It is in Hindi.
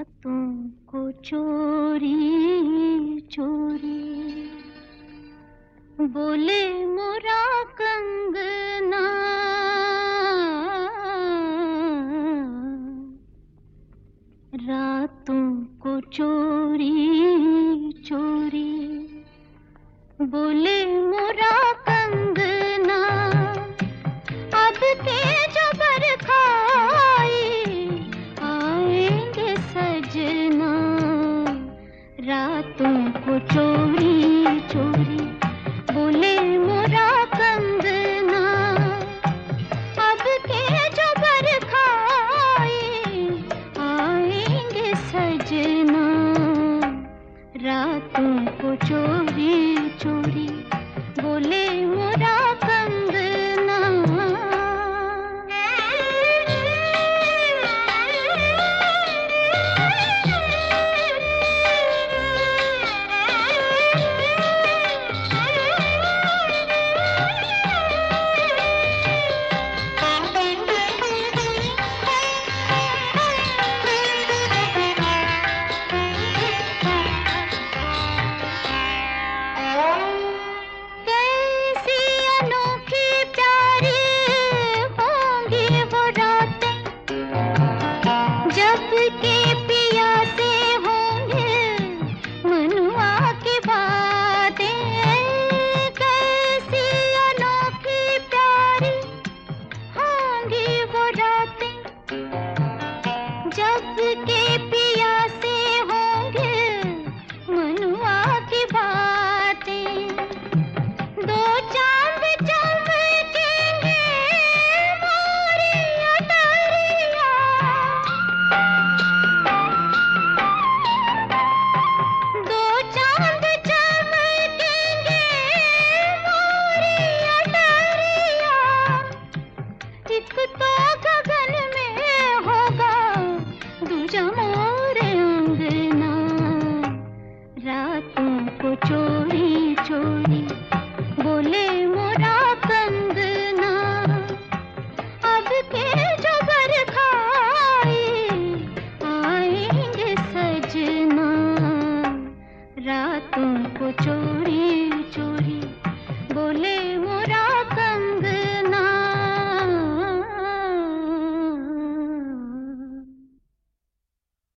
तुमको चोरी चोरी बोले मोरा कंगना, रातों को चोरी चोरी बोले मोरा कंगना, अब के जबर खाए आएंगे सजना, रातों को चोरी चोरी बोले मोरा कंगना, अब के जबर खाए आएंगे सजना, रातों को चोरी चोरी बोले मोरा कंगना। जब के पिया से होंगे मनुआ की बातें, दो चांद चमकेंगे मोरी अटरिया, दो चांद चमकेंगे मोरी अटरिया, एक तो गगन में होगा दूजा मोरे अंगना, रातों को चोरी चोरी बोले मोरा कंगना, अब के जबर खाए आएंगे सजना, रातों को चोरी चोरी